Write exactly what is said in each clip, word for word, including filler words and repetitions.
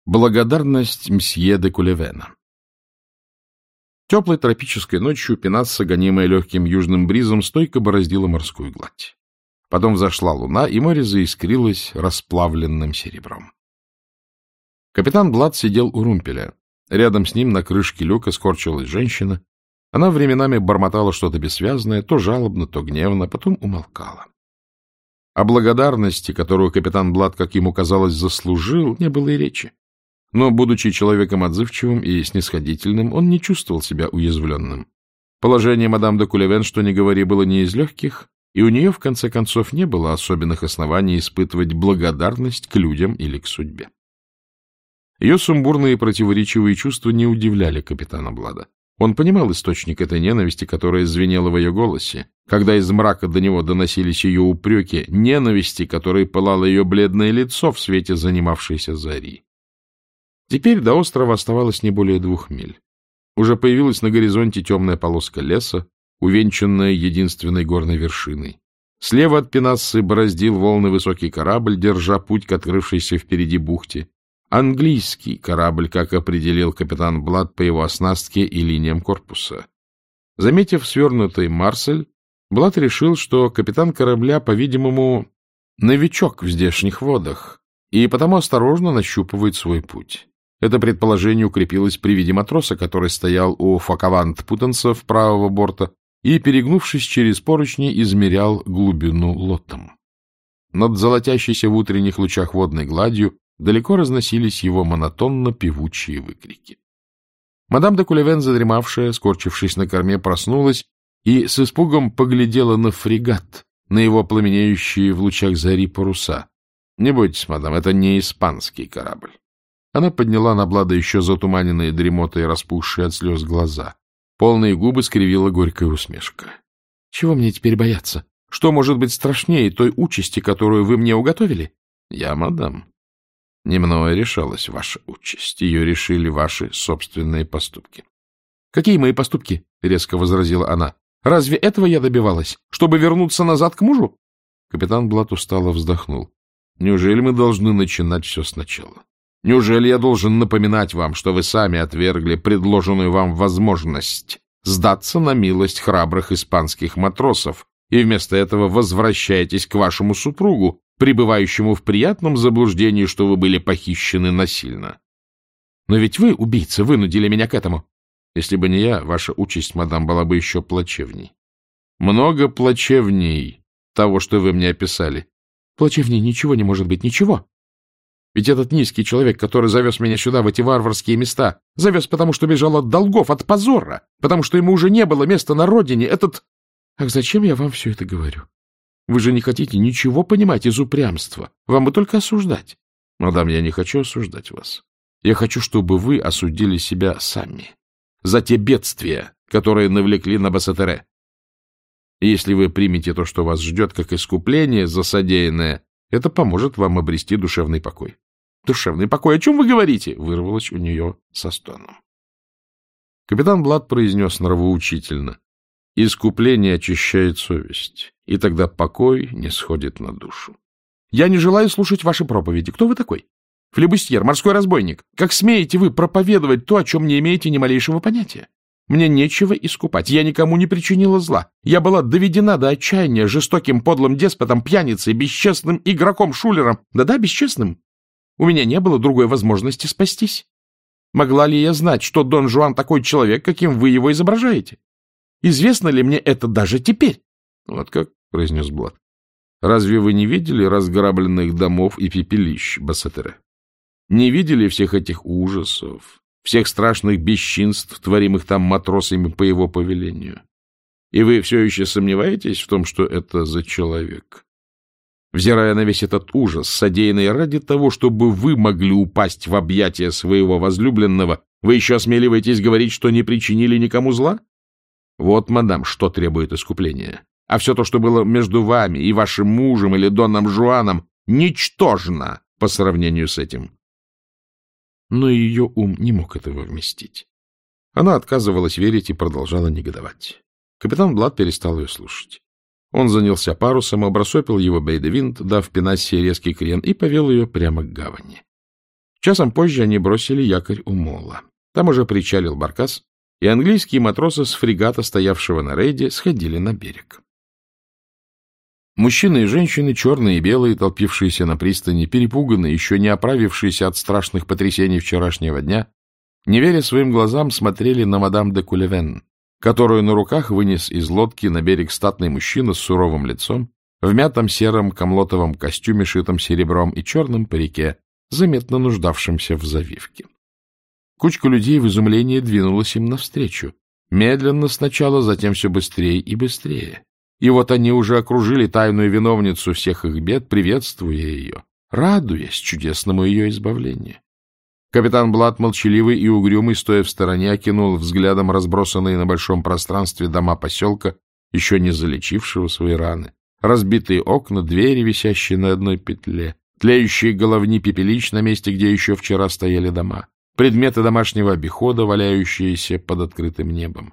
Благодарность мсье де Кулевена. Теплой тропической ночью Пенасса, гонимая легким южным бризом, стойко бороздила морскую гладь. Потом взошла луна, и море заискрилось расплавленным серебром. Капитан Блад сидел у румпеля. Рядом с ним на крышке люка скорчилась женщина. Она временами бормотала что-то бессвязное, то жалобно, то гневно, потом умолкала. О благодарности, которую капитан Блад, как ему казалось, заслужил, не было и речи. Но, будучи человеком отзывчивым и снисходительным, он не чувствовал себя уязвленным. Положение мадам де Кулевен, что ни говори, было не из легких, и у нее, в конце концов, не было особенных оснований испытывать благодарность к людям или к судьбе. Ее сумбурные и противоречивые чувства не удивляли капитана Блада. Он понимал источник этой ненависти, которая звенела в ее голосе, когда из мрака до него доносились ее упреки, ненависти, которой пылало ее бледное лицо в свете занимавшейся зари. Теперь до острова оставалось не более двух миль. Уже появилась на горизонте темная полоска леса, увенчанная единственной горной вершиной. Слева от Пенассы бороздил волны высокий корабль, держа путь к открывшейся впереди бухте. Английский корабль, как определил капитан Блад по его оснастке и линиям корпуса. Заметив свернутый Марсель, Блад решил, что капитан корабля, по-видимому, новичок в здешних водах, и потому осторожно нащупывает свой путь. Это предположение укрепилось при виде матроса, который стоял у фокавант-путанцев правого борта и, перегнувшись через поручни, измерял глубину лотом. Над золотящейся в утренних лучах водной гладью далеко разносились его монотонно-певучие выкрики. Мадам де Кулевен, задремавшая, скорчившись на корме, проснулась и с испугом поглядела на фрегат, на его пламенеющие в лучах зари паруса. — Не бойтесь, мадам, это не испанский корабль. Она подняла на Блада еще затуманенные дремотой и распухшие от слез глаза. Полные губы скривила горькая усмешка. — Чего мне теперь бояться? Что может быть страшнее той участи, которую вы мне уготовили? — Я, мадам. Не мною решалась ваша участь. Ее решили ваши собственные поступки. — Какие мои поступки? — резко возразила она. — Разве этого я добивалась? Чтобы вернуться назад к мужу? Капитан Блад устало вздохнул. — Неужели мы должны начинать все сначала? Неужели я должен напоминать вам, что вы сами отвергли предложенную вам возможность сдаться на милость храбрых испанских матросов и вместо этого возвращаетесь к вашему супругу, пребывающему в приятном заблуждении, что вы были похищены насильно? Но ведь вы, убийца, вынудили меня к этому. Если бы не я, ваша участь, мадам, была бы еще плачевней. Много плачевней того, что вы мне описали. Плачевней ничего не может быть, ничего. Ведь этот низкий человек, который завез меня сюда, в эти варварские места, завез потому, что бежал от долгов, от позора, потому что ему уже не было места на родине, этот... Ах, зачем я вам все это говорю? Вы же не хотите ничего понимать из упрямства. Вам бы только осуждать. Мадам, я не хочу осуждать вас. Я хочу, чтобы вы осудили себя сами за те бедствия, которые навлекли на Бассетере. И если вы примете то, что вас ждет, как искупление за содеянное, это поможет вам обрести душевный покой. Душевный покой? О чем вы говорите? Вырвалось у нее со стоном. Капитан Блад произнес нравоучительно. Искупление очищает совесть, и тогда покой не сходит на душу. Я не желаю слушать ваши проповеди. Кто вы такой? Флебустьер, морской разбойник. Как смеете вы проповедовать то, о чем не имеете ни малейшего понятия? Мне нечего искупать. Я никому не причинила зла. Я была доведена до отчаяния жестоким подлым деспотом, пьяницей, бесчестным игроком-шулером. Да-да, бесчестным. У меня не было другой возможности спастись. Могла ли я знать, что Дон Жуан такой человек, каким вы его изображаете? Известно ли мне это даже теперь? — Вот как, — произнес Блад. — Разве вы не видели разграбленных домов и пепелищ Бассетере? Не видели всех этих ужасов, всех страшных бесчинств, творимых там матросами по его повелению? И вы все еще сомневаетесь в том, что это за человек? Взирая на весь этот ужас, содеянный ради того, чтобы вы могли упасть в объятия своего возлюбленного, вы еще осмеливаетесь говорить, что не причинили никому зла? Вот, мадам, что требует искупления. А все то, что было между вами и вашим мужем или Доном Жуаном, ничтожно по сравнению с этим. Но ее ум не мог этого вместить. Она отказывалась верить и продолжала негодовать. Капитан Блад перестал ее слушать. Он занялся парусом, обрасопил его бейдевинт, дав Пенассе резкий крен, и повел ее прямо к гавани. Часом позже они бросили якорь у мола. Там уже причалил баркас, и английские матросы с фрегата, стоявшего на рейде, сходили на берег. Мужчины и женщины, черные и белые, толпившиеся на пристани, перепуганные, еще не оправившиеся от страшных потрясений вчерашнего дня, не веря своим глазам, смотрели на мадам де Кулевен, которую на руках вынес из лодки на берег статный мужчина с суровым лицом, в мятом сером комлотовом костюме, шитом серебром, и черном парике, заметно нуждавшемся в завивке. Кучка людей в изумлении двинулась им навстречу. Медленно сначала, затем все быстрее и быстрее. И вот они уже окружили тайную виновницу всех их бед, приветствуя ее, радуясь чудесному ее избавлению. Капитан Блад, молчаливый и угрюмый, стоя в стороне, окинул взглядом разбросанные на большом пространстве дома поселка, еще не залечившего свои раны, разбитые окна, двери, висящие на одной петле, тлеющие головни пепелищ на месте, где еще вчера стояли дома, предметы домашнего обихода, валяющиеся под открытым небом.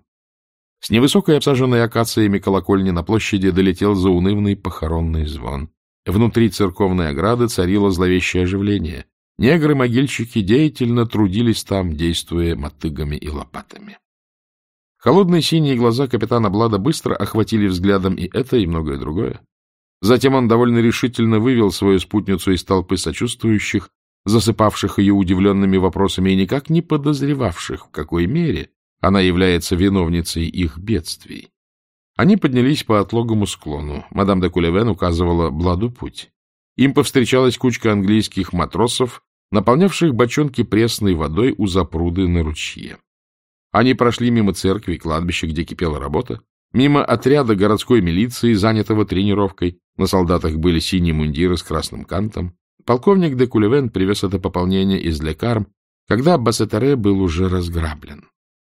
С невысокой обсаженной акациями колокольни на площади долетел заунывный похоронный звон. Внутри церковной ограды царило зловещее оживление. Негры-могильщики деятельно трудились там, действуя мотыгами и лопатами. Холодные синие глаза капитана Блада быстро охватили взглядом и это, и многое другое. Затем он довольно решительно вывел свою спутницу из толпы сочувствующих, засыпавших ее удивленными вопросами и никак не подозревавших, в какой мере она является виновницей их бедствий. Они поднялись по отлогому склону. Мадам де Кулевен указывала Бладу путь. Им повстречалась кучка английских матросов, наполнявших бочонки пресной водой у запруды на ручье. Они прошли мимо церкви и кладбища, где кипела работа, мимо отряда городской милиции, занятого тренировкой. На солдатах были синие мундиры с красным кантом. Полковник де Кулевен привез это пополнение из Лекарм, когда Бассетаре был уже разграблен.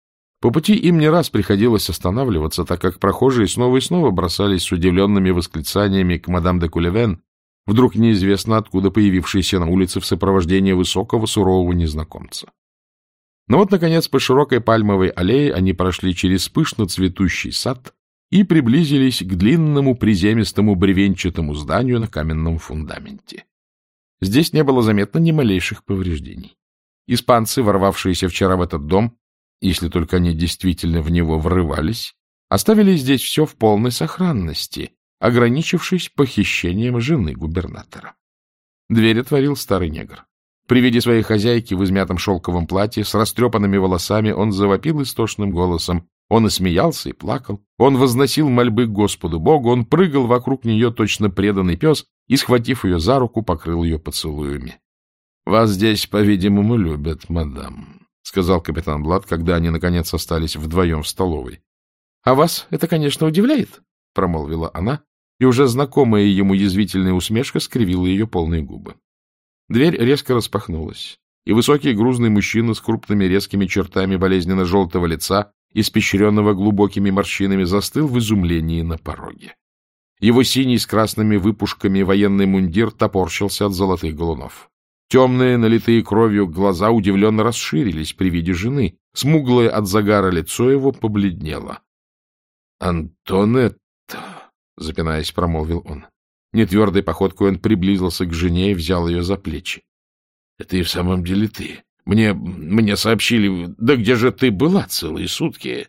По пути им не раз приходилось останавливаться, так как прохожие снова и снова бросались с удивленными восклицаниями к мадам де Кулевен, вдруг неизвестно откуда появившейся на улице в сопровождении высокого сурового незнакомца. Но вот, наконец, по широкой пальмовой аллее они прошли через пышно цветущий сад и приблизились к длинному приземистому бревенчатому зданию на каменном фундаменте. Здесь не было заметно ни малейших повреждений. Испанцы, ворвавшиеся вчера в этот дом, если только они действительно в него врывались, оставили здесь все в полной сохранности, ограничившись похищением жены губернатора. Дверь отворил старый негр. При виде своей хозяйки в измятом шелковом платье с растрепанными волосами он завопил истошным голосом. Он и смеялся, и плакал. Он возносил мольбы к Господу Богу, он прыгал вокруг нее точно преданный пес и, схватив ее за руку, покрыл ее поцелуями. — Вас здесь, по-видимому, любят, мадам, — сказал капитан Блад, когда они, наконец, остались вдвоем в столовой. — А вас это, конечно, удивляет, — промолвила она, и уже знакомая ему язвительная усмешка скривила ее полные губы. Дверь резко распахнулась, и высокий грузный мужчина с крупными резкими чертами болезненно-желтого лица, испещренного глубокими морщинами, застыл в изумлении на пороге. Его синий с красными выпушками военный мундир топорщился от золотых галунов. Темные, налитые кровью глаза удивленно расширились при виде жены. Смуглое от загара лицо его побледнело. — Антонетта, — запинаясь, промолвил он. Нетвердой походкой он приблизился к жене и взял ее за плечи. — Это и в самом деле ты. Мне, мне сообщили... Да где же ты была целые сутки?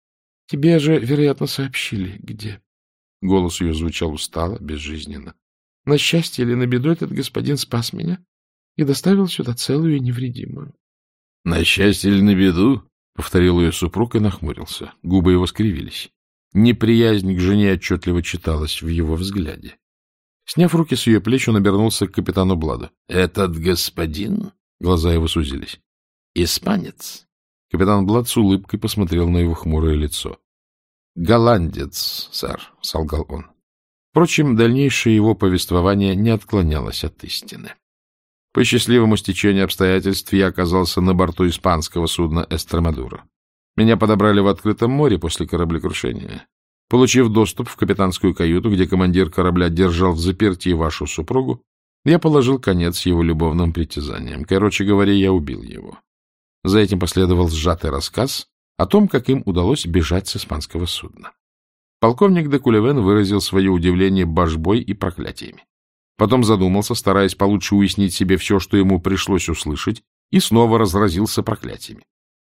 — Тебе же, вероятно, сообщили. Где? Голос ее звучал устало, безжизненно. — На счастье или на беду этот господин спас меня и доставил сюда целую и невредимую. — На счастье или на беду? — повторил ее супруг и нахмурился. Губы его скривились. Неприязнь к жене отчетливо читалась в его взгляде. Сняв руки с ее плеч, он обернулся к капитану Бладу. — Этот господин? Глаза его сузились. — Испанец? Капитан Блад с улыбкой посмотрел на его хмурое лицо. — Голландец, сэр, — солгал он. Впрочем, дальнейшее его повествование не отклонялось от истины. По счастливому стечению обстоятельств я оказался на борту испанского судна «Эстремадура». Меня подобрали в открытом море после кораблекрушения. Получив доступ в капитанскую каюту, где командир корабля держал в заперти вашу супругу, я положил конец его любовным притязаниям. Короче говоря, я убил его. За этим последовал сжатый рассказ о том, как им удалось бежать с испанского судна. Полковник де Кулевен выразил свое удивление божбой и проклятиями. Потом задумался, стараясь получше уяснить себе все, что ему пришлось услышать, и снова разразился проклятиями.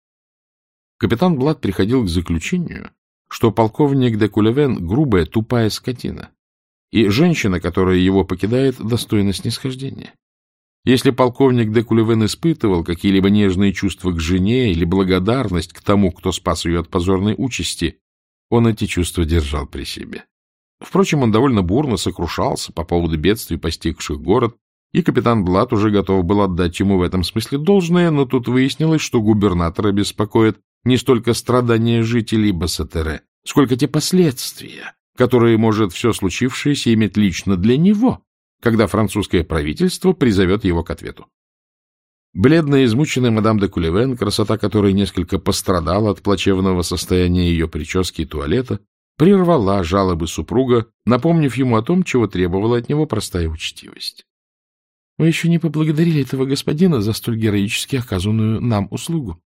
Капитан Блад приходил к заключению, что полковник де Кулевен — грубая, тупая скотина, и женщина, которая его покидает, достойна снисхождения. Если полковник де Кулевен испытывал какие-либо нежные чувства к жене или благодарность к тому, кто спас ее от позорной участи, он эти чувства держал при себе. Впрочем, он довольно бурно сокрушался по поводу бедствий, постигших город, и капитан Блад уже готов был отдать ему в этом смысле должное, но тут выяснилось, что губернатора беспокоит не столько страдания жителей Бассетере, сколько те последствия, которые может все случившееся иметь лично для него, когда французское правительство призовет его к ответу. Бледная, измученная мадам де Кулевен, красота которой несколько пострадала от плачевного состояния ее прически и туалета, прервала жалобы супруга, напомнив ему о том, чего требовала от него простая учтивость. — Вы еще не поблагодарили этого господина за столь героически оказанную нам услугу.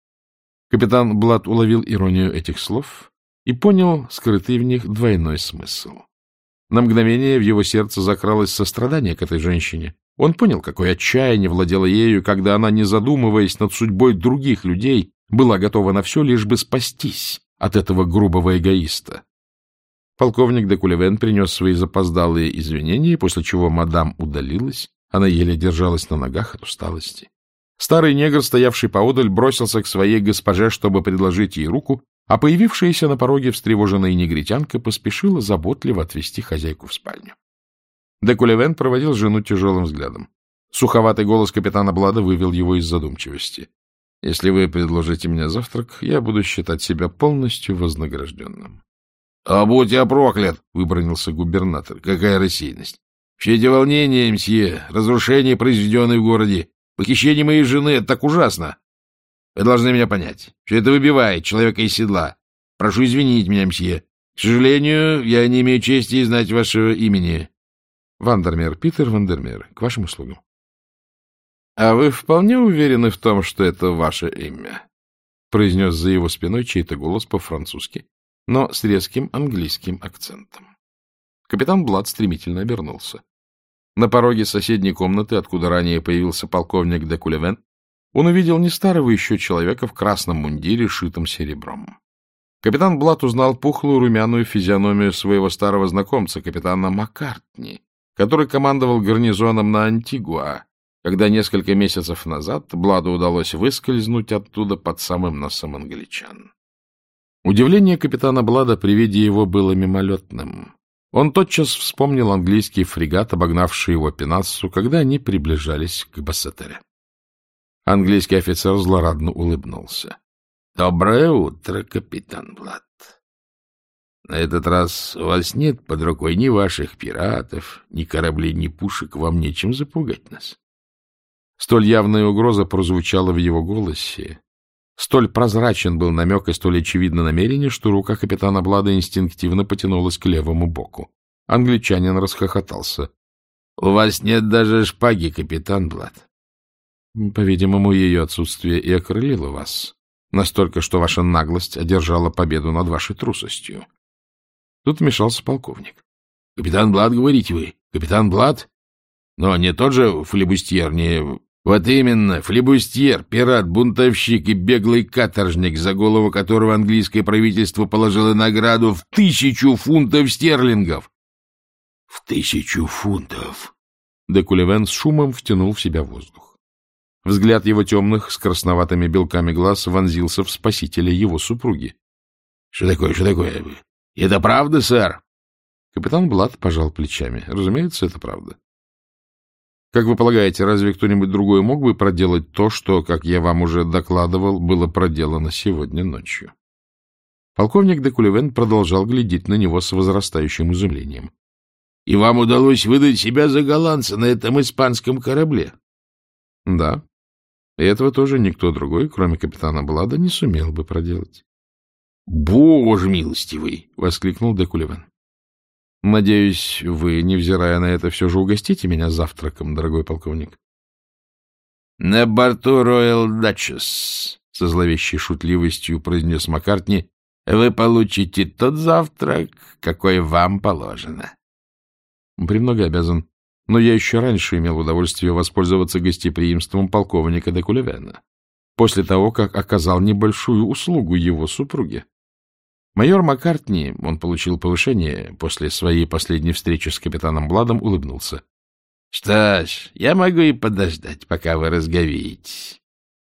Капитан Блад уловил иронию этих слов и понял скрытый в них двойной смысл. На мгновение в его сердце закралось сострадание к этой женщине. Он понял, какое отчаяние владело ею, когда она, не задумываясь над судьбой других людей, была готова на все, лишь бы спастись от этого грубого эгоиста. Полковник де Кулевен принес свои запоздалые извинения, после чего мадам удалилась. Она еле держалась на ногах от усталости. Старый негр, стоявший поодаль, бросился к своей госпоже, чтобы предложить ей руку, а появившаяся на пороге встревоженная негритянка поспешила заботливо отвести хозяйку в спальню. Де Кулевен проводил жену тяжелым взглядом. Суховатый голос капитана Блада вывел его из задумчивости. — Если вы предложите мне завтрак, я буду считать себя полностью вознагражденным. — А будь я проклят! — выбранился губернатор. — Какая рассеянность! Все эти волнения, мсье, разрушения, произведенные в городе, похищение моей жены — это так ужасно! Вы должны меня понять. Все это выбивает человека из седла. Прошу извинить меня, мсье. К сожалению, я не имею чести знать вашего имени. Вандермеер, Питер Вандермеер, к вашим услугам. — А вы вполне уверены в том, что это ваше имя? — произнес за его спиной чей-то голос по-французски, но с резким английским акцентом. Капитан Блад стремительно обернулся. На пороге соседней комнаты, откуда ранее появился полковник де Кулевен, он увидел не старого еще человека в красном мундире, шитом серебром. Капитан Блад узнал пухлую румяную физиономию своего старого знакомца, капитана Маккартни, который командовал гарнизоном на Антигуа, когда несколько месяцев назад Бладу удалось выскользнуть оттуда под самым носом англичан. Удивление капитана Блада при виде его было мимолетным. Он тотчас вспомнил английский фрегат, обогнавший его Пенассу, когда они приближались к Бассетере. Английский офицер злорадно улыбнулся. — Доброе утро, капитан Блад. На этот раз у вас нет под рукой ни ваших пиратов, ни кораблей, ни пушек, вам нечем запугать нас. Столь явная угроза прозвучала в его голосе. Столь прозрачен был намек и столь очевидно намерение, что рука капитана Блада инстинктивно потянулась к левому боку. Англичанин расхохотался. — У вас нет даже шпаги, капитан Блад. — По-видимому, ее отсутствие и окрылило вас, настолько, что ваша наглость одержала победу над вашей трусостью. Тут вмешался полковник. — Капитан Блад, говорите вы? Капитан Блад? Но не тот же флебустьер, не... Вот именно, флебустьер, пират, бунтовщик и беглый каторжник, за голову которого английское правительство положило награду в тысячу фунтов стерлингов. — В тысячу фунтов! Де Кулевен с шумом втянул в себя воздух. Взгляд его темных с красноватыми белками глаз вонзился в спасителя его супруги. — Что такое, что такое? Это правда, сэр? Капитан Блад пожал плечами. Разумеется, это правда. Как вы полагаете, разве кто-нибудь другой мог бы проделать то, что, как я вам уже докладывал, было проделано сегодня ночью? Полковник де Кулевен продолжал глядеть на него с возрастающим изумлением. — И вам удалось выдать себя за голландца на этом испанском корабле? — Да. И этого тоже никто другой, кроме капитана Блада, не сумел бы проделать. — Боже милостивый! — воскликнул де Кулевен. — Надеюсь, вы, невзирая на это, все же угостите меня завтраком, дорогой полковник. — На борту Royal Duchess, — со зловещей шутливостью произнес Маккартни, — вы получите тот завтрак, какой вам положено. — Премного обязан. но я еще раньше имел удовольствие воспользоваться гостеприимством полковника де Кулевена, после того, как оказал небольшую услугу его супруге. Майор Маккартни, он получил повышение после своей последней встречи с капитаном Бладом, улыбнулся. — Что ж, я могу и подождать, пока вы разговеетесь.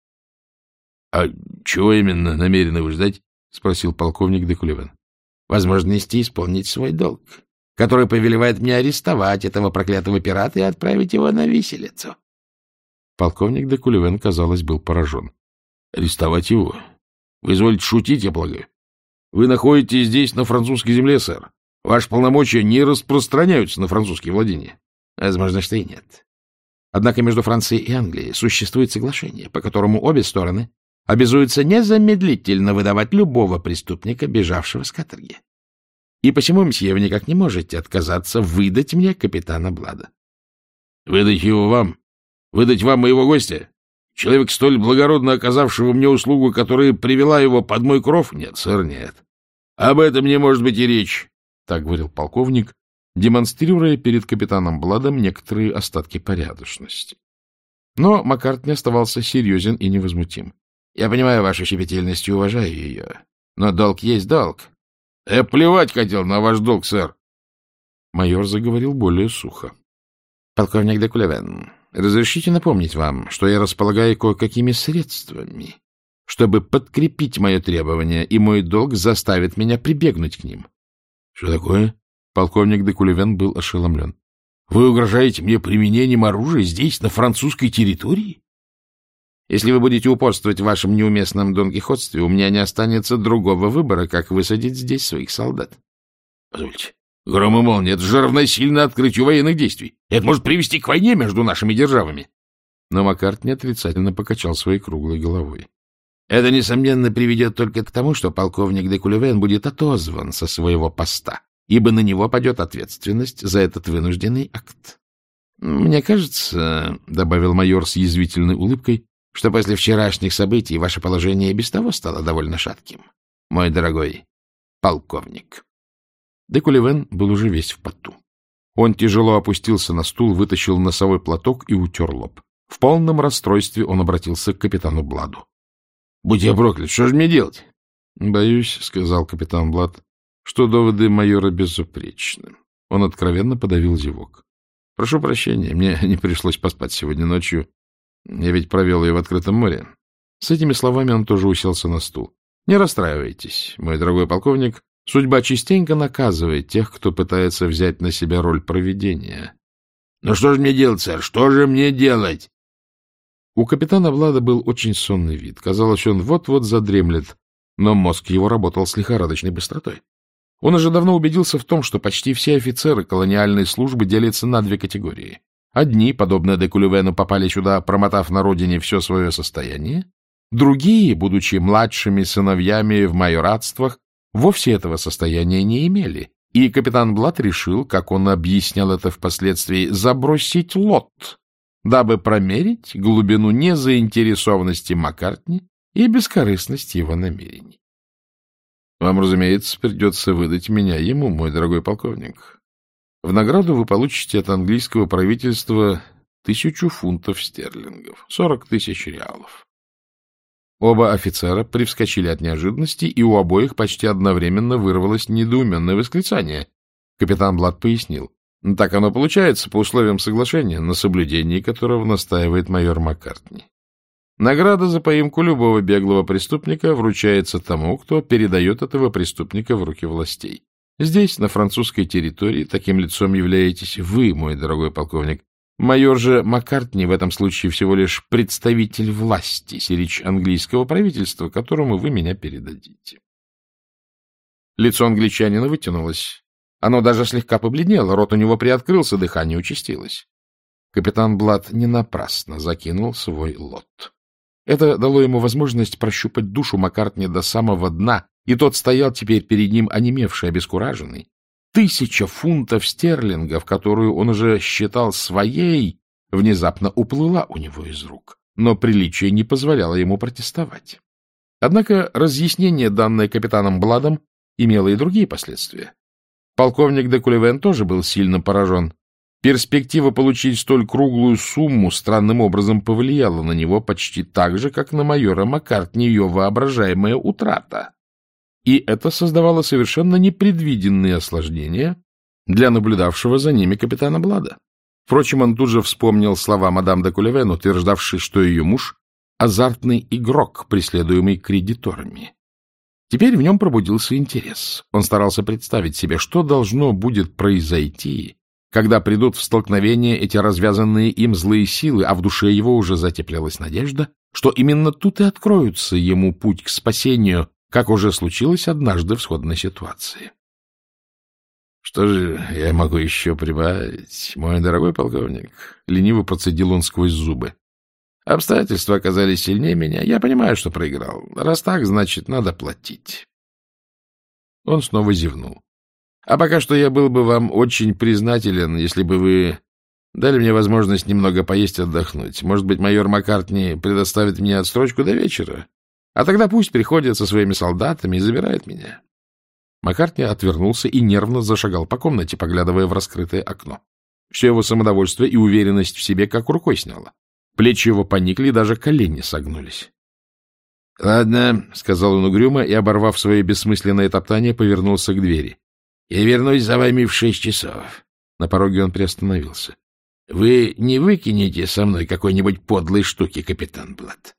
— А чего именно намерены вы ждать? — спросил полковник де Кулевен. — Возможности исполнить свой долг, который повелевает мне арестовать этого проклятого пирата и отправить его на виселицу. Полковник де Кулевен, казалось, был поражен. — Арестовать его? Вы изволите шутить, я полагаю? Вы находитесь здесь, на французской земле, сэр. Ваши полномочия не распространяются на французские владения. Возможно, что и нет. Однако между Францией и Англией существует соглашение, по которому обе стороны обязуются незамедлительно выдавать любого преступника, бежавшего с каторги. И посему, мсье, вы никак не можете отказаться выдать мне капитана Блада. — Выдать его вам? Выдать вам моего гостя? Человек, столь благородно оказавшего мне услугу, которая привела его под мой кров? Нет, сэр, нет. Об этом не может быть и речь, — так говорил полковник, демонстрируя перед капитаном Бладом некоторые остатки порядочности. Но Маккартни оставался серьезен и невозмутим. — Я понимаю вашу щепетильность и уважаю ее, но долг есть долг. — Я плевать хотел на ваш долг, сэр. Майор заговорил более сухо. — Полковник де Кулевен, разрешите напомнить вам, что я располагаю кое-какими средствами, чтобы подкрепить мое требование, и мой долг заставит меня прибегнуть к ним. — Что такое? Полковник де Кулевен был ошеломлен. — Вы угрожаете мне применением оружия здесь, на французской территории? — Если вы будете упорствовать в вашем неуместном донкихотстве, у меня не останется другого выбора, как высадить здесь своих солдат. — Позвольте. Гром и молния — это же равносильно открытию военных действий. Это может привести к войне между нашими державами. Но Маккартни отрицательно покачал своей круглой головой. Это, несомненно, приведет только к тому, что полковник де Кулевен будет отозван со своего поста, ибо на него падет ответственность за этот вынужденный акт. Мне кажется, — добавил майор с язвительной улыбкой, — что после вчерашних событий ваше положение и без того стало довольно шатким, мой дорогой полковник. Де Кулевен был уже весь в поту. Он тяжело опустился на стул, вытащил носовой платок и утер лоб. В полном расстройстве он обратился к капитану Бладу. — Будь я проклят, что же мне делать? — Боюсь, — сказал капитан Блад, — что доводы майора безупречны. Он откровенно подавил зевок. — Прошу прощения, мне не пришлось поспать сегодня ночью. Я ведь провел ее в открытом море. С этими словами он тоже уселся на стул. — Не расстраивайтесь, мой дорогой полковник. Судьба частенько наказывает тех, кто пытается взять на себя роль провидения. — Ну что же мне делать, сэр? Что же мне делать? У капитана Блада был очень сонный вид. Казалось, он вот-вот задремлет, но мозг его работал с лихорадочной быстротой. Он уже давно убедился в том, что почти все офицеры колониальной службы делятся на две категории. Одни, подобно де Кулевену, попали сюда, промотав на родине все свое состояние. Другие, будучи младшими сыновьями в майоратствах, вовсе этого состояния не имели, и капитан Блад решил, как он объяснял это впоследствии, забросить лот, дабы промерить глубину незаинтересованности Маккартни и бескорыстность его намерений. Вам, разумеется, придется выдать меня ему, мой дорогой полковник. В награду вы получите от английского правительства тысячу фунтов стерлингов, сорок тысяч реалов. Оба офицера привскочили от неожиданности, и у обоих почти одновременно вырвалось недоуменное восклицание. Капитан Блад пояснил. Так оно получается по условиям соглашения, на соблюдении которого настаивает майор Маккартни. Награда за поимку любого беглого преступника вручается тому, кто передает этого преступника в руки властей. Здесь, на французской территории, таким лицом являетесь вы, мой дорогой полковник. Майор же Маккартни в этом случае всего лишь представитель власти, сирич английского правительства, которому вы меня передадите. Лицо англичанина вытянулось. Оно даже слегка побледнело, рот у него приоткрылся, дыхание участилось. Капитан Блад не напрасно закинул свой лот. Это дало ему возможность прощупать душу Маккартни до самого дна, и тот стоял теперь перед ним онемевший, обескураженный. Тысяча фунтов стерлингов, которую он уже считал своей, внезапно уплыла у него из рук, но приличие не позволяло ему протестовать. Однако разъяснение, данное капитаном Бладом, имело и другие последствия. Полковник де Кулевен тоже был сильно поражен. Перспектива получить столь круглую сумму странным образом повлияла на него почти так же, как на майора Маккартни ее воображаемая утрата. И это создавало совершенно непредвиденные осложнения для наблюдавшего за ними капитана Блада. Впрочем, он тут же вспомнил слова мадам де Кулевен, утверждавшей, что ее муж — азартный игрок, преследуемый кредиторами. Теперь в нем пробудился интерес. Он старался представить себе, что должно будет произойти, когда придут в столкновение эти развязанные им злые силы, а в душе его уже затеплялась надежда, что именно тут и откроется ему путь к спасению, как уже случилось однажды в сходной ситуации. — Что же я могу еще прибавить, мой дорогой полковник? — лениво процедил он сквозь зубы. — Обстоятельства оказались сильнее меня. Я понимаю, что проиграл. Раз так, значит, надо платить. Он снова зевнул. — А пока что я был бы вам очень признателен, если бы вы дали мне возможность немного поесть и отдохнуть. Может быть, майор Маккартни предоставит мне отсрочку до вечера? А тогда пусть приходит со своими солдатами и забирает меня. Маккартни отвернулся и нервно зашагал по комнате, поглядывая в раскрытое окно. Все его самодовольство и уверенность в себе как рукой сняло. Плечи его поникли, даже колени согнулись. — Ладно, — сказал он угрюмо и, оборвав свое бессмысленное топтание, повернулся к двери. — Я вернусь за вами в шесть часов. На пороге он приостановился. — Вы не выкинете со мной какой-нибудь подлой штуки, капитан Блад?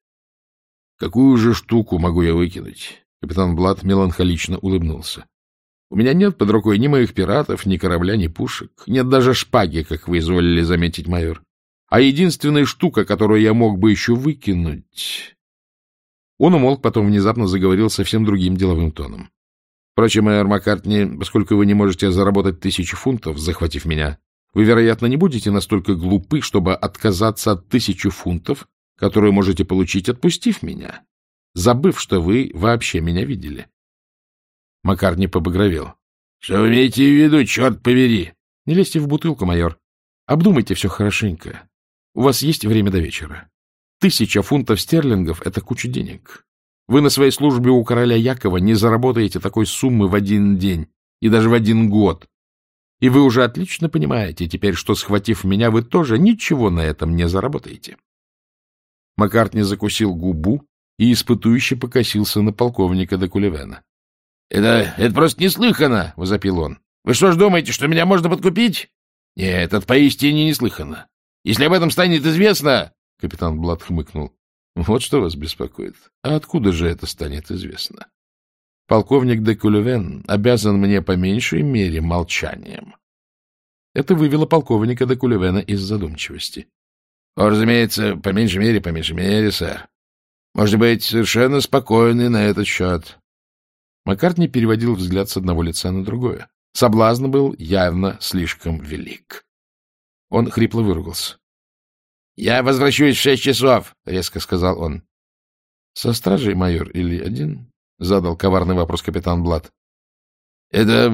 — Какую же штуку могу я выкинуть? Капитан Блад меланхолично улыбнулся. — У меня нет под рукой ни моих пиратов, ни корабля, ни пушек. Нет даже шпаги, как вы изволили заметить, майор. А единственная штука, которую я мог бы еще выкинуть... Он умолк, потом внезапно заговорил совсем другим деловым тоном. Впрочем, майор Маккартни, поскольку вы не можете заработать тысячу фунтов, захватив меня, вы, вероятно, не будете настолько глупы, чтобы отказаться от тысячи фунтов, которую можете получить, отпустив меня, забыв, что вы вообще меня видели. Маккартни побагровел. — Что вы имеете в виду, черт побери? — Не лезьте в бутылку, майор. Обдумайте все хорошенько. У вас есть время до вечера. Тысяча фунтов стерлингов — это куча денег. Вы на своей службе у короля Якова не заработаете такой суммы в один день и даже в один год. И вы уже отлично понимаете теперь, что, схватив меня, вы тоже ничего на этом не заработаете. Маккартни закусил губу и испытующе покосился на полковника де Кулевена. — Это, это просто неслыханно! — возопил он. — Вы что ж думаете, что меня можно подкупить? — Нет, это поистине неслыханно. Если об этом станет известно... — капитан Блад хмыкнул. — Вот что вас беспокоит. А откуда же это станет известно? Полковник де Кулевен обязан мне по меньшей мере молчанием. Это вывело полковника де Кулевена из задумчивости. — Разумеется, по меньшей мере, по меньшей мере, сэр. Может быть, совершенно спокойны на этот счет. Маккартни переводил взгляд с одного лица на другое. Соблазн был явно слишком велик. Он хрипло выругался. — Я возвращусь в шесть часов, — резко сказал он. — Со стражей, майор, или один? — задал коварный вопрос капитан Блад. — Это...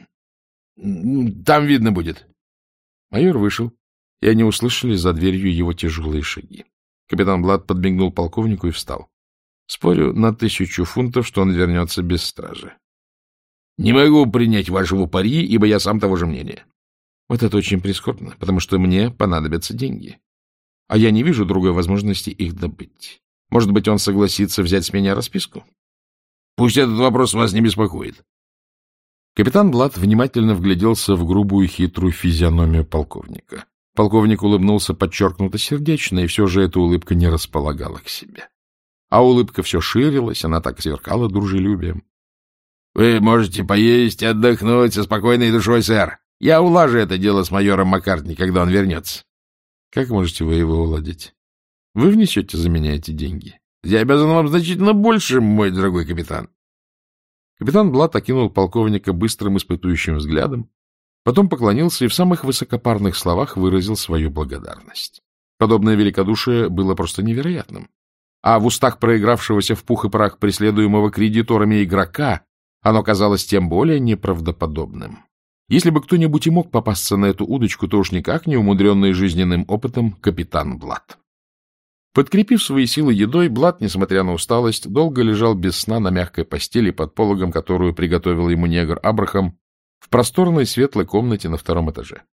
там видно будет. Майор вышел, и они услышали за дверью его тяжелые шаги. Капитан Блад подмигнул полковнику и встал. Спорю на тысячу фунтов, что он вернется без стражи. — Не могу принять вашего пари, ибо я сам того же мнения. Вот это очень прискорбно, потому что мне понадобятся деньги. А я не вижу другой возможности их добыть. Может быть, он согласится взять с меня расписку? Пусть этот вопрос вас не беспокоит. Капитан Блад внимательно вгляделся в грубую хитрую физиономию полковника. Полковник улыбнулся подчеркнуто сердечно, и все же эта улыбка не располагала к себе. А улыбка все ширилась, она так сверкала дружелюбием. — Вы можете поесть и отдохнуть со спокойной душой, сэр. Я улажу это дело с майором Маккартни, когда он вернется. — Как можете вы его уладить? Вы внесете за меня эти деньги? Я обязан вам значительно больше, мой дорогой капитан. Капитан Блад окинул полковника быстрым испытующим взглядом, потом поклонился и в самых высокопарных словах выразил свою благодарность. Подобное великодушие было просто невероятным. А в устах проигравшегося в пух и прах преследуемого кредиторами игрока оно казалось тем более неправдоподобным. Если бы кто-нибудь и мог попасться на эту удочку, то уж никак не умудренный жизненным опытом капитан Блад. Подкрепив свои силы едой, Блад, несмотря на усталость, долго лежал без сна на мягкой постели под пологом, которую приготовил ему негр Абрахам, в просторной светлой комнате на втором этаже.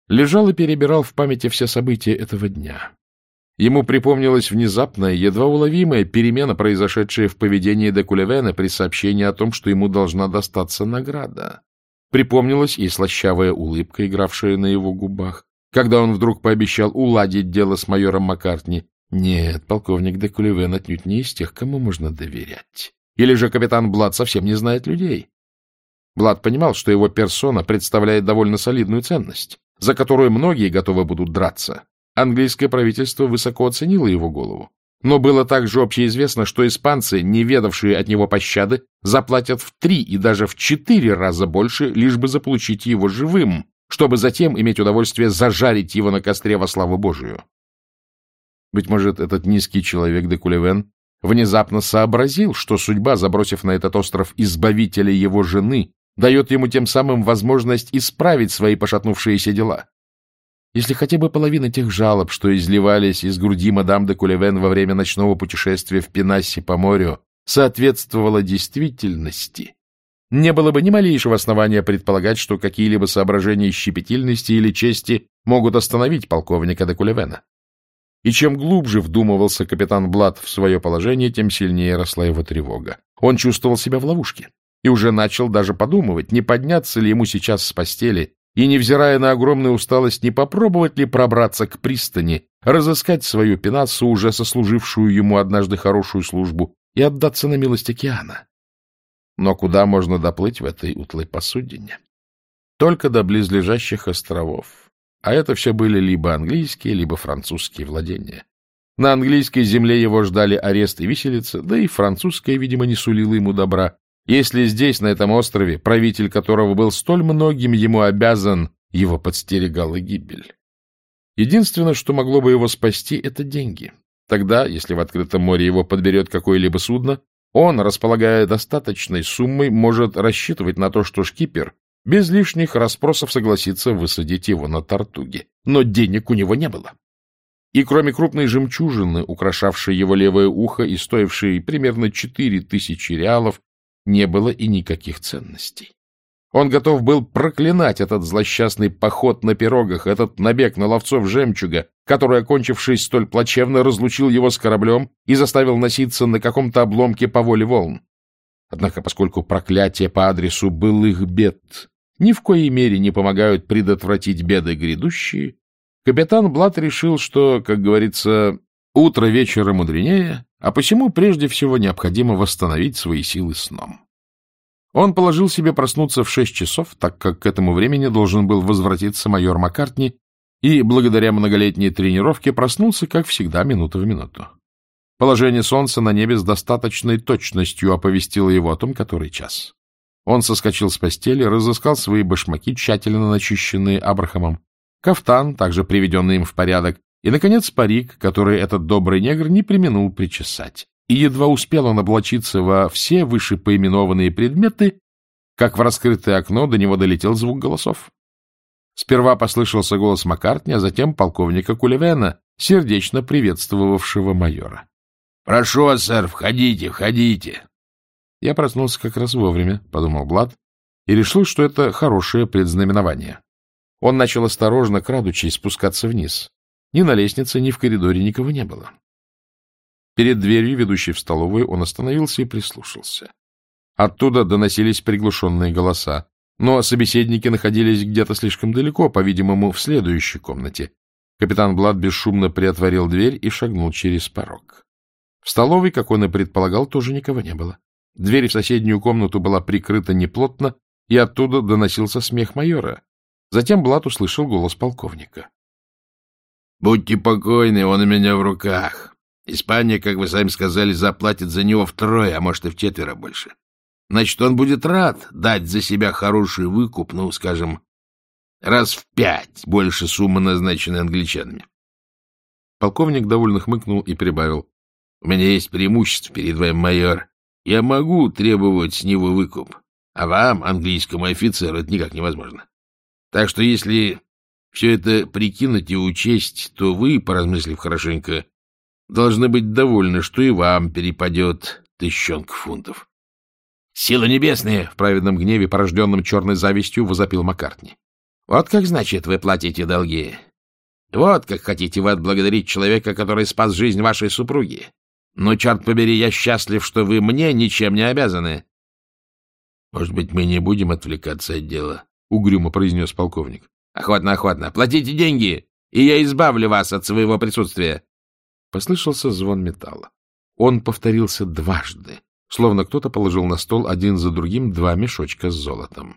лежал и перебирал в памяти все события этого дня. Ему припомнилась внезапная, едва уловимая перемена, произошедшая в поведении де Кулевена при сообщении о том, что ему должна достаться награда. Припомнилась и слащавая улыбка, игравшая на его губах, когда он вдруг пообещал уладить дело с майором Маккартни. Нет, полковник де Кулевен отнюдь не из тех, кому можно доверять. Или же капитан Блад совсем не знает людей. Блад понимал, что его персона представляет довольно солидную ценность, за которую многие готовы будут драться. Английское правительство высоко оценило его голову. Но было также общеизвестно, что испанцы, не ведавшие от него пощады, заплатят в три и даже в четыре раза больше, лишь бы заполучить его живым, чтобы затем иметь удовольствие зажарить его на костре во славу Божию. Быть может, этот низкий человек де Кулевен внезапно сообразил, что судьба, забросив на этот остров избавителя его жены, дает ему тем самым возможность исправить свои пошатнувшиеся дела. Если хотя бы половина тех жалоб, что изливались из груди мадам де Кулевен во время ночного путешествия в Пенассе по морю, соответствовала действительности, не было бы ни малейшего основания предполагать, что какие-либо соображения щепетильности или чести могут остановить полковника де Кулевена. И чем глубже вдумывался капитан Блад в свое положение, тем сильнее росла его тревога. Он чувствовал себя в ловушке и уже начал даже подумывать, не подняться ли ему сейчас с постели и, невзирая на огромную усталость, не попробовать ли пробраться к пристани, разыскать свою Пенассу, уже сослужившую ему однажды хорошую службу, и отдаться на милость океана. Но куда можно доплыть в этой утлой посудине? Только до близлежащих островов. А это все были либо английские, либо французские владения. На английской земле его ждали арест и виселица, да и французская, видимо, не сулила ему добра. Если здесь, на этом острове, правитель которого был столь многим ему обязан, его подстерегала гибель. Единственное, что могло бы его спасти, — это деньги. Тогда, если в открытом море его подберет какое-либо судно, он, располагая достаточной суммой, может рассчитывать на то, что шкипер без лишних расспросов согласится высадить его на Тартуге. Но денег у него не было. И кроме крупной жемчужины, украшавшей его левое ухо и стоившей примерно четыре тысячи реалов, не было и никаких ценностей. Он готов был проклинать этот злосчастный поход на пирогах, этот набег на ловцов жемчуга, который, окончившись столь плачевно, разлучил его с кораблем и заставил носиться на каком-то обломке по воле волн. Однако, поскольку проклятие по адресу былых бед ни в коей мере не помогают предотвратить беды грядущие, капитан Блад решил, что, как говорится, утро вечера мудренее, а посему прежде всего необходимо восстановить свои силы сном. Он положил себе проснуться в шесть часов, так как к этому времени должен был возвратиться майор Маккартни, и, благодаря многолетней тренировке, проснулся, как всегда, минута в минуту. Положение солнца на небе с достаточной точностью оповестило его о том, который час. Он соскочил с постели, разыскал свои башмаки, тщательно начищенные Абрахамом, кафтан, также приведенный им в порядок, и, наконец, парик, который этот добрый негр не преминул причесать. И едва успел он облачиться во все вышепоименованные предметы, как в раскрытое окно до него долетел звук голосов. Сперва послышался голос Маккартни, а затем полковника Кулевена, сердечно приветствовавшего майора. — Прошу вас, сэр, входите, входите. Я проснулся как раз вовремя, — подумал Блад, и решил, что это хорошее предзнаменование. Он начал осторожно, крадучись, спускаться вниз. Ни на лестнице, ни в коридоре никого не было. Перед дверью, ведущей в столовую, он остановился и прислушался. Оттуда доносились приглушенные голоса, но собеседники находились где-то слишком далеко, по-видимому, в следующей комнате. Капитан Блад бесшумно приотворил дверь и шагнул через порог. В столовой, как он и предполагал, тоже никого не было. Дверь в соседнюю комнату была прикрыта неплотно, и оттуда доносился смех майора. Затем Блад услышал голос полковника. — Будьте покойны, он у меня в руках. Испания, как вы сами сказали, заплатит за него втрое, а может и в четверо больше. Значит, он будет рад дать за себя хороший выкуп, ну, скажем, раз в пять больше суммы, назначенной англичанами. Полковник довольно хмыкнул и прибавил. — У меня есть преимущество перед вами, майор. Я могу требовать с него выкуп, а вам, английскому офицеру, это никак невозможно. Так что если все это прикинуть и учесть, то вы, поразмыслив хорошенько, должны быть довольны, что и вам перепадет тыщенка фунтов. — Силы небесные! — в праведном гневе, порожденном черной завистью, возопил Маккартни. — Вот как, значит, вы платите долги. Вот как хотите вы отблагодарить человека, который спас жизнь вашей супруги. Ну, черт побери, я счастлив, что вы мне ничем не обязаны. — Может быть, мы не будем отвлекаться от дела? — угрюмо произнес полковник. — Охотно, охотно. Платите деньги, и я избавлю вас от своего присутствия. Послышался звон металла. Он повторился дважды, словно кто-то положил на стол один за другим два мешочка с золотом.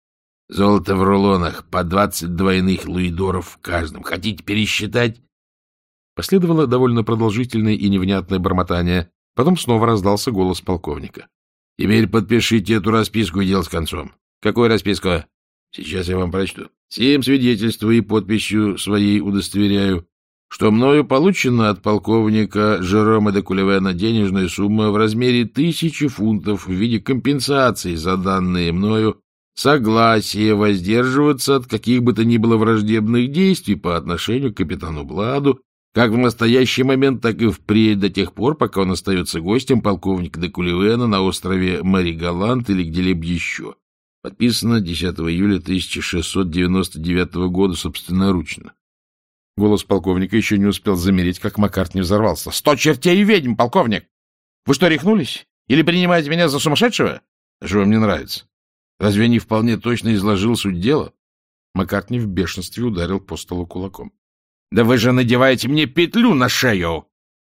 — Золото в рулонах, по двадцать двойных луидоров в каждом. Хотите пересчитать? Последовало довольно продолжительное и невнятное бормотание. Потом снова раздался голос полковника. — Теперь подпишите эту расписку и дело с концом. — Какую расписку? — Сейчас я вам прочту. — Сим свидетельствую и подписью своей удостоверяю, что мною получена от полковника Жерома де Кулевена денежная сумма в размере тысячи фунтов в виде компенсации за данные мною согласие воздерживаться от каких бы то ни было враждебных действий по отношению к капитану Бладу, как в настоящий момент, так и впредь до тех пор, пока он остается гостем полковника де Кулевена на острове Мари-Галант или где-либо еще. Подписано десятого июля тысяча шестьсот девяносто девятого года собственноручно. Голос полковника еще не успел замереть, как Маккартни взорвался. — Сто чертей и ведьм, полковник! Вы что, рехнулись? Или принимаете меня за сумасшедшего? Что вам не нравится? Разве я не вполне точно изложил суть дела? Маккартни в бешенстве ударил по столу кулаком. — Да вы же надеваете мне петлю на шею!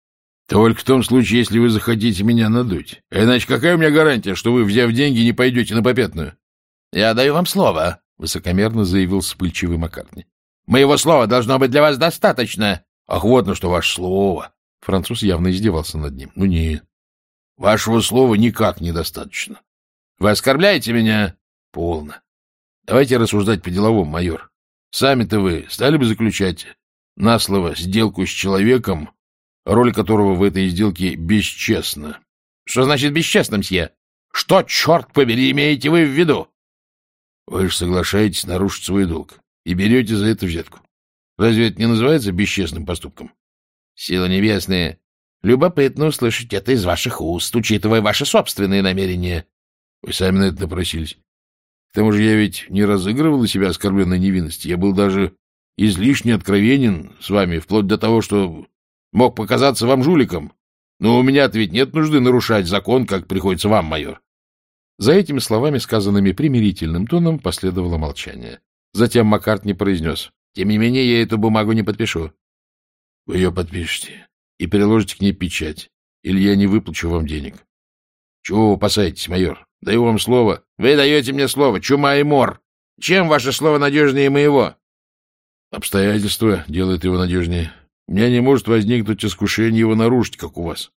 — Только в том случае, если вы захотите меня надуть. А иначе какая у меня гарантия, что вы, взяв деньги, не пойдете на попятную? — Я даю вам слово, — высокомерно заявил вспыльчивый Маккартни. — Моего слова должно быть для вас достаточно. — Ах, вот на что ваше слово! Француз явно издевался над ним. — Ну нет, вашего слова никак недостаточно. — Вы оскорбляете меня? — Полно. Давайте рассуждать по-деловому, майор. Сами-то вы стали бы заключать на слово сделку с человеком, роль которого в этой сделке бесчестна? — Что значит бесчестно, мсье? Что, черт побери, имеете вы в виду? — Вы же соглашаетесь нарушить свой долг и берете за это взятку. Разве это не называется бесчестным поступком? — Сила небесная, любопытно услышать это из ваших уст, учитывая ваши собственные намерения. Вы сами на это напросились. К тому же я ведь не разыгрывал из себя оскорбленной невинности. Я был даже излишне откровенен с вами, вплоть до того, что мог показаться вам жуликом. Но у меня-то ведь нет нужды нарушать закон, как приходится вам, майор. За этими словами, сказанными примирительным тоном, последовало молчание. Затем Маккартни произнес: — Тем не менее, я эту бумагу не подпишу. — Вы ее подпишете и приложите к ней печать, или я не выплачу вам денег. — Чего вы опасаетесь, майор? Даю вам слово. — Вы даете мне слово, чума и мор. Чем ваше слово надежнее моего? — Обстоятельства делают его надежнее. У меня не может возникнуть искушение его нарушить, как у вас.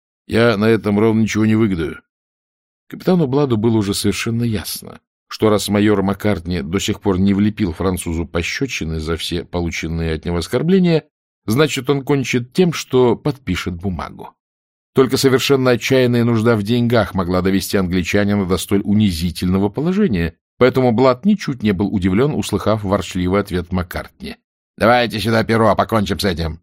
Я на этом ровно ничего не выгодаю. Капитану Бладу было уже совершенно ясно, что раз майор Маккартни до сих пор не влепил французу пощечины за все полученные от него оскорбления, значит, он кончит тем, что подпишет бумагу. Только совершенно отчаянная нужда в деньгах могла довести англичанина до столь унизительного положения, поэтому Блад ничуть не был удивлен, услыхав ворчливый ответ Маккартни. — Давайте сюда перо, покончим с этим.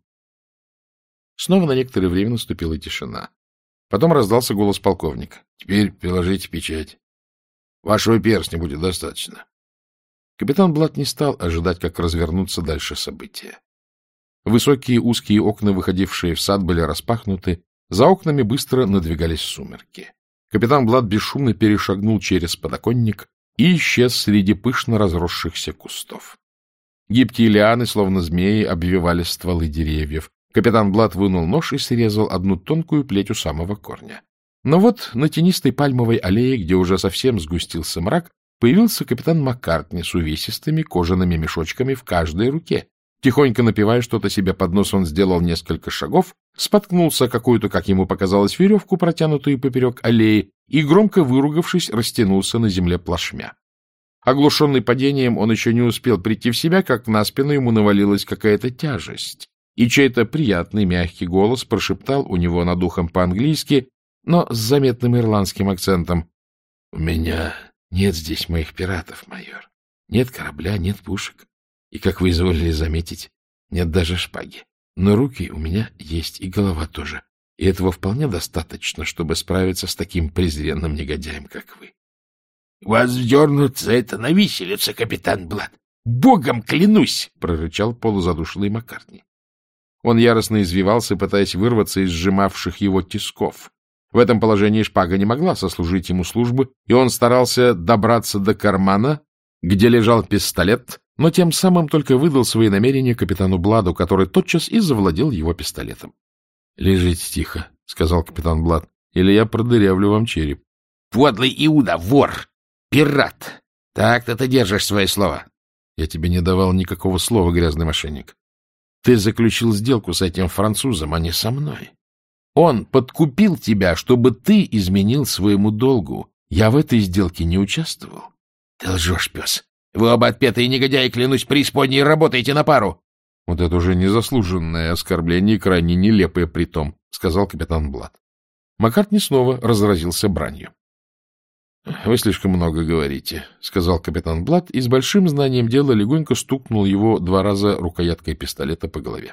Снова на некоторое время наступила тишина. Потом раздался голос полковника. — Теперь приложите печать. Вашего перстня будет достаточно. Капитан Блад не стал ожидать, как развернутся дальше события. Высокие узкие окна, выходившие в сад, были распахнуты, за окнами быстро надвигались сумерки. Капитан Блад бесшумно перешагнул через подоконник и исчез среди пышно разросшихся кустов. Гибкие лианы, словно змеи, обвивали стволы деревьев. Капитан Блад вынул нож и срезал одну тонкую плеть у самого корня. Но вот на тенистой пальмовой аллее, где уже совсем сгустился мрак, появился капитан Маккартни с увесистыми кожаными мешочками в каждой руке. Тихонько напевая что-то себе под нос, он сделал несколько шагов, споткнулся какую-то, как ему показалось, веревку, протянутую поперек аллеи, и, громко выругавшись, растянулся на земле плашмя. Оглушенный падением, он еще не успел прийти в себя, как на спину ему навалилась какая-то тяжесть, и чей-то приятный мягкий голос прошептал у него над ухом по-английски, но с заметным ирландским акцентом: — У меня нет здесь моих пиратов, майор. Нет корабля, нет пушек. И, как вы изволили заметить, нет даже шпаги. Но руки у меня есть, и голова тоже. И этого вполне достаточно, чтобы справиться с таким презренным негодяем, как вы. — Вас вдернут за это на виселице, капитан Блад. — Богом клянусь! — прорычал полузадушенный Маккартни. Он яростно извивался, пытаясь вырваться из сжимавших его тисков. В этом положении шпага не могла сослужить ему службы, и он старался добраться до кармана, где лежал пистолет, но тем самым только выдал свои намерения капитану Бладу, который тотчас и завладел его пистолетом. — Лежите тихо, — сказал капитан Блад, — или я продырявлю вам череп. — Подлый Иуда, вор, пират! Так-то ты держишь свое слово. — Я тебе не давал никакого слова, грязный мошенник. Ты заключил сделку с этим французом, а не со мной. Он подкупил тебя, чтобы ты изменил своему долгу. Я в этой сделке не участвовал. Ты лжешь, пес. Вы оба отпетые негодяи, клянусь преисподней, работаете на пару. Вот это уже незаслуженное оскорбление и крайне нелепое притом, — сказал капитан Блад. Маккартни снова разразился бранью. — Вы слишком много говорите, — сказал капитан Блад и с большим знанием дела легонько стукнул его два раза рукояткой пистолета по голове.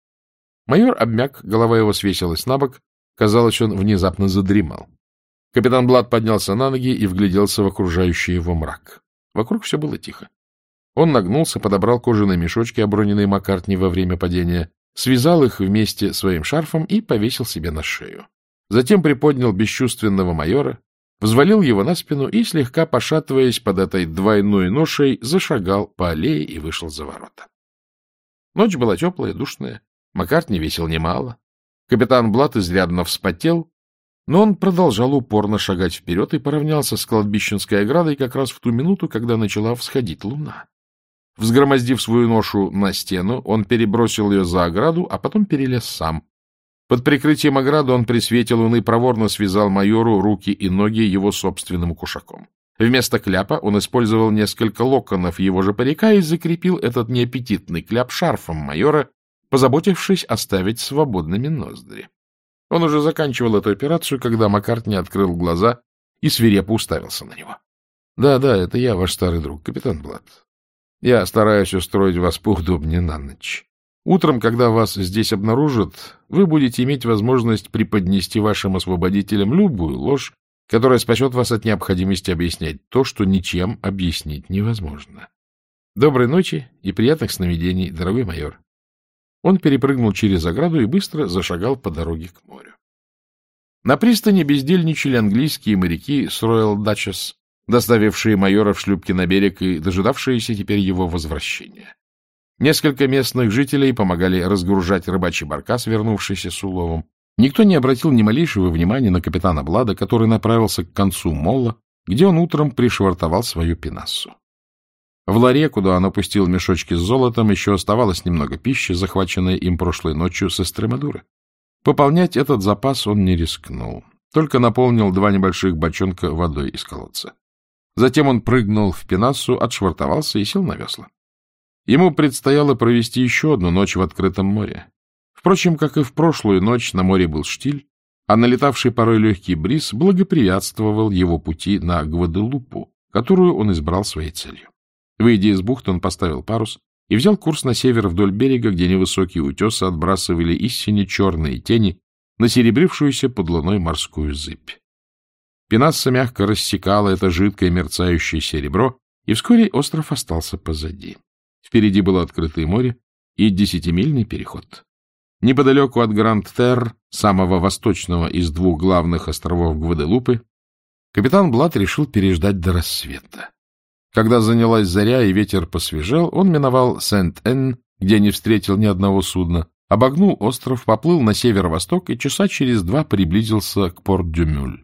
Майор обмяк, голова его свесилась на бок, казалось, он внезапно задремал. Капитан Блад поднялся на ноги и вгляделся в окружающий его мрак. Вокруг все было тихо. Он нагнулся, подобрал кожаные мешочки, оброненные Маккартни во время падения, связал их вместе своим шарфом и повесил себе на шею. Затем приподнял бесчувственного майора, взвалил его на спину и, слегка пошатываясь под этой двойной ношей, зашагал по аллее и вышел за ворота. Ночь была теплая, душная. Маккартни весил немало. Капитан Блад изрядно вспотел, но он продолжал упорно шагать вперед и поравнялся с кладбищенской оградой как раз в ту минуту, когда начала всходить луна. Взгромоздив свою ношу на стену, он перебросил ее за ограду, а потом перелез сам. Под прикрытием ограды он при свете луны проворно связал майору руки и ноги его собственным кушаком. Вместо кляпа он использовал несколько локонов его же парика и закрепил этот неаппетитный кляп шарфом майора, позаботившись оставить свободными ноздри. Он уже заканчивал эту операцию, когда Маккартни открыл глаза и свирепо уставился на него. — Да, да, это я, ваш старый друг, капитан Блад. Я стараюсь устроить вас поудобнее на ночь. Утром, когда вас здесь обнаружат, вы будете иметь возможность преподнести вашим освободителям любую ложь, которая спасет вас от необходимости объяснять то, что ничем объяснить невозможно. Доброй ночи и приятных сновидений, дорогой майор. Он перепрыгнул через ограду и быстро зашагал по дороге к морю. На пристани бездельничали английские моряки с Royal Duchess, доставившие майора в шлюпке на берег и дожидавшиеся теперь его возвращения. Несколько местных жителей помогали разгружать рыбачий баркас, вернувшийся с уловом. Никто не обратил ни малейшего внимания на капитана Блада, который направился к концу молла, где он утром пришвартовал свою пенассу. В ларе, куда он опустил мешочки с золотом, еще оставалось немного пищи, захваченной им прошлой ночью с Эстремадуры. Пополнять этот запас он не рискнул, только наполнил два небольших бочонка водой из колодца. Затем он прыгнул в пенассу, отшвартовался и сел на весла. Ему предстояло провести еще одну ночь в открытом море. Впрочем, как и в прошлую ночь, на море был штиль, а налетавший порой легкий бриз благоприятствовал его пути на Гваделупу, которую он избрал своей целью. Выйдя из бухты, он поставил парус и взял курс на север вдоль берега, где невысокие утесы отбрасывали истине черные тени на серебрившуюся под луной морскую зыбь. Пенасса мягко рассекала это жидкое мерцающее серебро, и вскоре остров остался позади. Впереди было открытое море и десятимильный переход. Неподалеку от Гранд-Терр, самого восточного из двух главных островов Гваделупы, капитан Блад решил переждать до рассвета. Когда занялась заря и ветер посвежел, он миновал Сент-Энн, где не встретил ни одного судна, обогнул остров, поплыл на северо-восток и часа через два приблизился к Порт-дю-Мюль.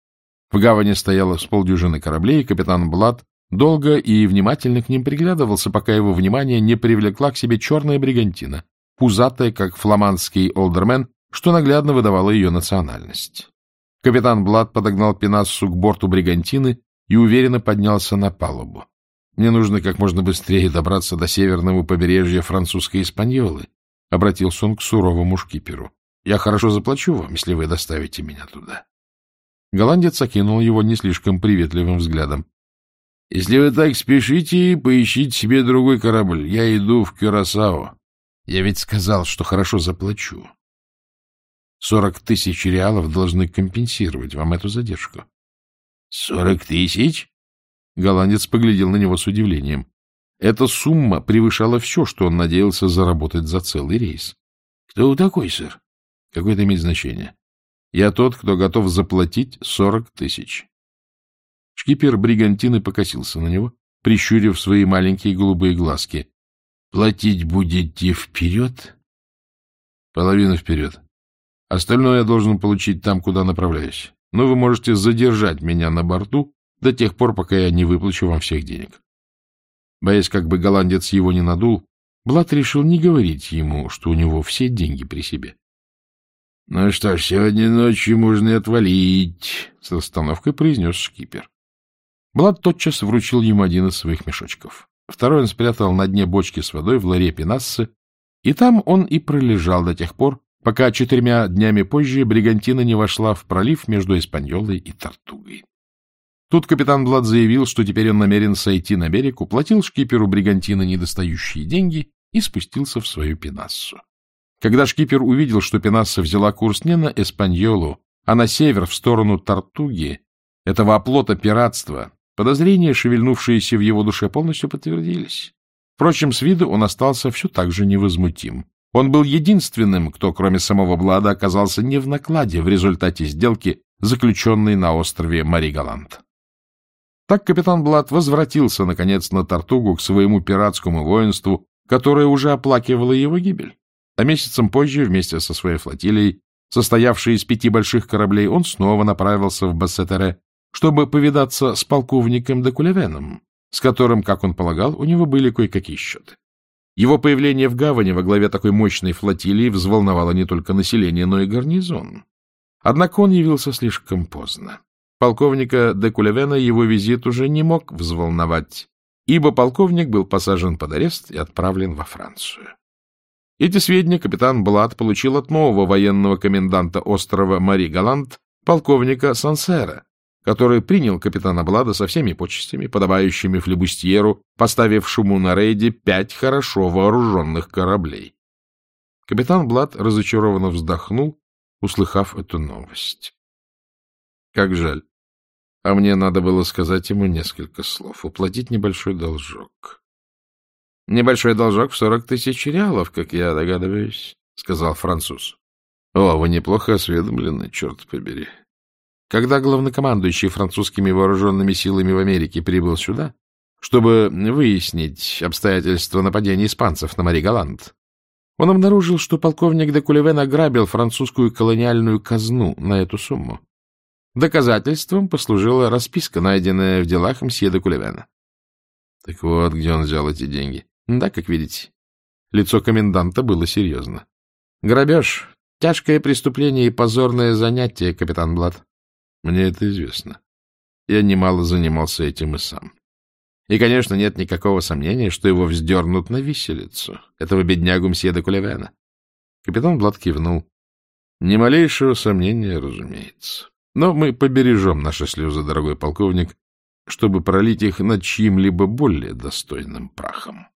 В гавани стояло с полдюжины кораблей, и капитан Блад долго и внимательно к ним приглядывался, пока его внимание не привлекла к себе черная бригантина, пузатая, как фламандский олдермен, что наглядно выдавало ее национальность. Капитан Блад подогнал пенассу к борту бригантины и уверенно поднялся на палубу. — Мне нужно как можно быстрее добраться до северного побережья французской Испаньолы, — обратился он к суровому шкиперу. — Я хорошо заплачу вам, если вы доставите меня туда. Голландец окинул его не слишком приветливым взглядом. — Если вы так спешите, поищите себе другой корабль. Я иду в Кюрасао. Я ведь сказал, что хорошо заплачу. Сорок тысяч реалов должны компенсировать вам эту задержку. — Сорок тысяч? Голландец поглядел на него с удивлением. Эта сумма превышала все, что он надеялся заработать за целый рейс. — Кто вы такой, сэр? — Какое это имеет значение? Я тот, кто готов заплатить сорок тысяч. Шкипер бригантины покосился на него, прищурив свои маленькие голубые глазки. — Платить будете вперед? — Половину вперед. Остальное я должен получить там, куда направляюсь. Но вы можете задержать меня на борту до тех пор, пока я не выплачу вам всех денег. Боясь, как бы голландец его не надул, Блад решил не говорить ему, что у него все деньги при себе. — Ну что ж, сегодня ночью можно и отвалить, — с расстановкой произнес шкипер. Блад тотчас вручил ему один из своих мешочков. Второй он спрятал на дне бочки с водой в ларе Пенассы, и там он и пролежал до тех пор, пока четырьмя днями позже бригантина не вошла в пролив между Эспаньолой и Тортугой. Тут капитан Блад заявил, что теперь он намерен сойти на берег, уплатил шкиперу бригантины недостающие деньги и спустился в свою Пенассу. Когда шкипер увидел, что Пенасса взяла курс не на Эспаньолу, а на север, в сторону Тортуги, этого оплота пиратства, подозрения, шевельнувшиеся в его душе, полностью подтвердились. Впрочем, с виду он остался все так же невозмутим. Он был единственным, кто, кроме самого Блада, оказался не в накладе в результате сделки, заключенной на острове Мари-Галант. Так капитан Блад возвратился, наконец, на Тортугу к своему пиратскому воинству, которое уже оплакивало его гибель. А месяцем позже, вместе со своей флотилией, состоявшей из пяти больших кораблей, он снова направился в Бассетере, чтобы повидаться с полковником де Кулевеном, с которым, как он полагал, у него были кое-какие счеты. Его появление в гавани во главе такой мощной флотилии взволновало не только население, но и гарнизон. Однако он явился слишком поздно. Полковника де Кулевена его визит уже не мог взволновать, ибо полковник был посажен под арест и отправлен во Францию. Эти сведения капитан Блад получил от нового военного коменданта острова Мари-Галант, полковника Сансера, который принял капитана Блада со всеми почестями, подобающими флебустьеру, поставившему на рейде пять хорошо вооруженных кораблей. Капитан Блад разочарованно вздохнул, услыхав эту новость. Как жаль. А мне надо было сказать ему несколько слов, уплатить небольшой должок. — Небольшой должок в сорок тысяч реалов, как я догадываюсь, — сказал француз. — О, вы неплохо осведомлены, черт побери. Когда главнокомандующий французскими вооруженными силами в Америке прибыл сюда, чтобы выяснить обстоятельства нападения испанцев на Мари-Галант, он обнаружил, что полковник де Кулевен ограбил французскую колониальную казну на эту сумму. Доказательством послужила расписка, найденная в делах мсье де Кулевена. Так вот, где он взял эти деньги. Да, как видите. Лицо коменданта было серьезно. Грабеж — тяжкое преступление и позорное занятие, капитан Блад. Мне это известно. Я немало занимался этим и сам. И, конечно, нет никакого сомнения, что его вздернут на виселицу, этого беднягу мсье де Кулевена. Капитан Блад кивнул. Ни малейшего сомнения, разумеется. Но мы побережем наши слезы, дорогой полковник, чтобы пролить их над чьим-либо более достойным прахом.